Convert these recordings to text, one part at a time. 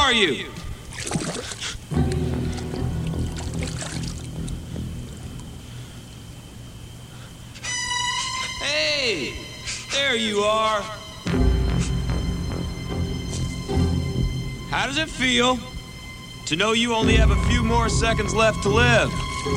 are you? Hey, there you are. How does it feel to know you only have a few more seconds left to live?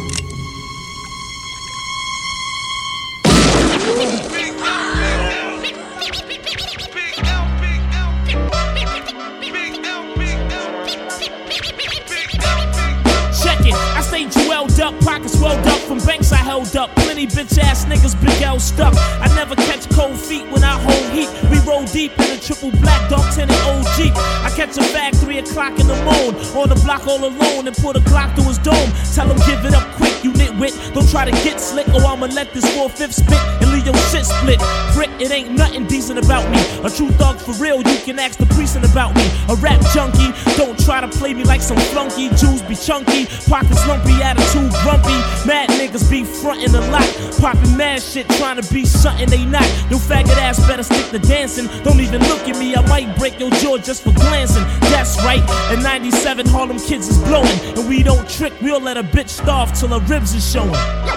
I stay jeweled up, pockets swelled up from banks I held up. Plenty bitch ass niggas, big L stuck. I never catch cold feet when I hold heat. We roll deep in a triple black dog tinted old Jeep. I catch a bag 3 o'clock in the morning, on the block all alone and put a Glock through his dome. Tell him give it up quick, you nitwit. Don't try to get slick or I'ma let this 4/5 spit and leave your shit split. Prick, it ain't nothing decent about me. A true thug for real, you can ask the precinct about me. A rap junkie, don't try to play me like some flunky. Jews be chunky, pockets lumpy, attitude grumpy. Mad niggas be frontin' a lot, poppin' mad shit, trying to be something they not. Your faggot ass better stick to dancing. Don't even look at me, I might break your jaw just for glancing. That's right, in 97 Harlem kids is blowing, and we don't trick, we'll let a bitch starve till her ribs is showing.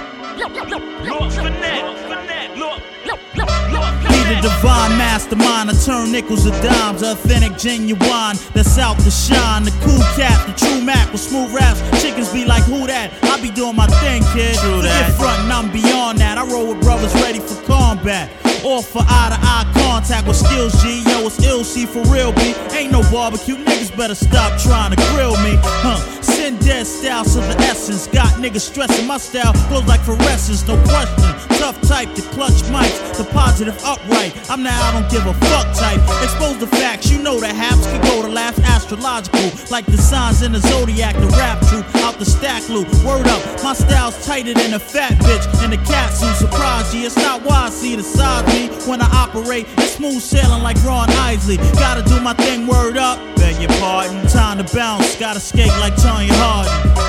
Be the divine mastermind, I turn nickels to dimes, authentic, genuine, that's out to shine. The cool cat, the true Mac with smooth raps. Chickens be like, who that? I be doing my thing, kid. True that. Forget front and I'm beyond that. I roll with brothers ready for combat. All for eye-to-eye contact with skills, G. Yo, it's ill, C for real, B. Ain't no barbecue, niggas better stop trying to grill me. Send dead style to the essence. Got niggas stressing, my style flows like fluorescence, no question. Tough type, the clutch mics, the positive upright. I'm the I don't give a fuck type. Expose the facts, you know the haps can go to laughs astrological. Like the signs in the zodiac, the rap troop, out the stack loop. Word up, my style's tighter than a fat bitch in the cat suit. Surprise you, it's not why I see the side me. When I operate, it's smooth sailing like Ron Isley. Gotta do my thing, word up. Beg your pardon, time to bounce. Gotta skate like Tony Harden.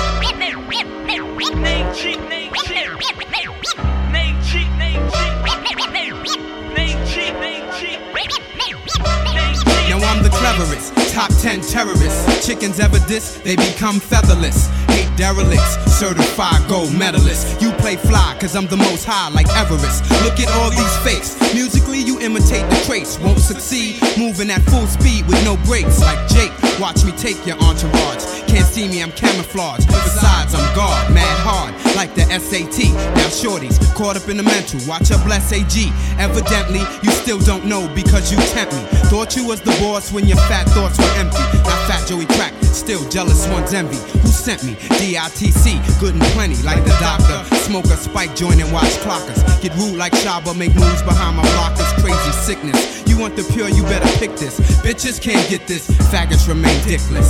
Yo, I'm the cleverest, top 10 terrorists. Chickens ever diss, they become featherless. Hate derelicts, certified gold medalists. You play fly, cause I'm the most high like Everest. Look at all these fakes. Musically, you imitate the traits. Won't succeed, moving at full speed with no brakes. Like Jake, watch me take your entourage. Can't see me, I'm camouflaged. Besides, I'm God, mad hard, like the SAT. Now shorties, caught up in the mental. Watch her bless AG. Evidently, you still don't know because you tempt me. Thought you was the boss when your fat thoughts were empty. Now Fat Joey crack, still jealous one's envy. Who sent me? DITC, good and plenty, like the doctor. Smoke a spike joint and watch clockers. Get rude like Shaba, make moves behind my blockers. Crazy sickness. You want the pure, you better pick this. Bitches can't get this, faggots remain dickless.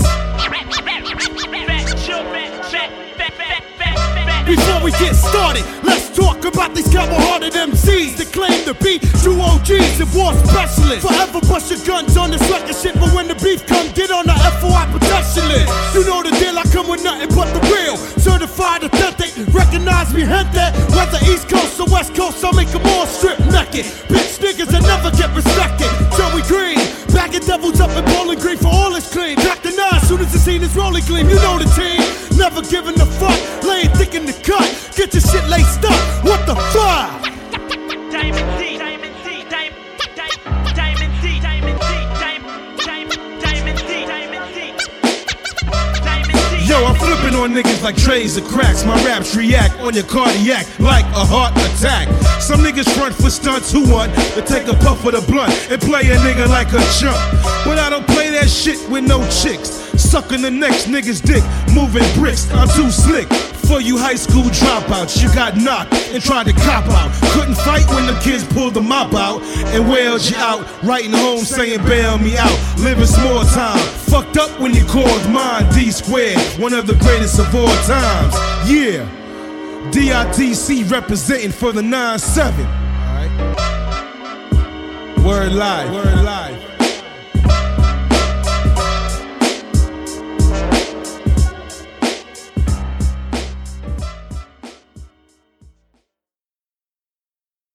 Before we get started, let's talk about these coward-hearted MCs that claim to be true OGs and war specialists. Forever bust your guns on this record shit, but when the beef come, get on the FOI protection list. You know the deal, I come with nothing but the real. Certified, authentic, recognize me, gente. Whether East Coast or West Coast, I'll make them all strip naked. Bitch niggas that never get respected. Joey Green, bagging devils up in Bowling Green for all it's clean. Back to 9, soon as the scene is rolling gleam, you know the team. Never giving a fuck, laying thick in the cut. Get your shit laced up, what the fuck? Diamond D, Diamond D, Diamond D, Diamond D, Diamond D, Diamond D, Diamond D. Yo, I'm flipping on niggas like trays of cracks. My raps react on your cardiac like a heart attack. Some niggas front for stunts who want to take a puff of the blunt and play a nigga like a chump. But I don't play that shit with no chicks. Sucking the next nigga's dick, moving bricks. I'm too slick. For you high school dropouts, you got knocked and tried to cop out. Couldn't fight when the kids pulled the mop out and wailed you out. Writing home saying bail me out. Living small time. Fucked up when you called mine D squared, one of the greatest of all times. Yeah, DITC representing for the 9-7. Alright. Word live. Word live.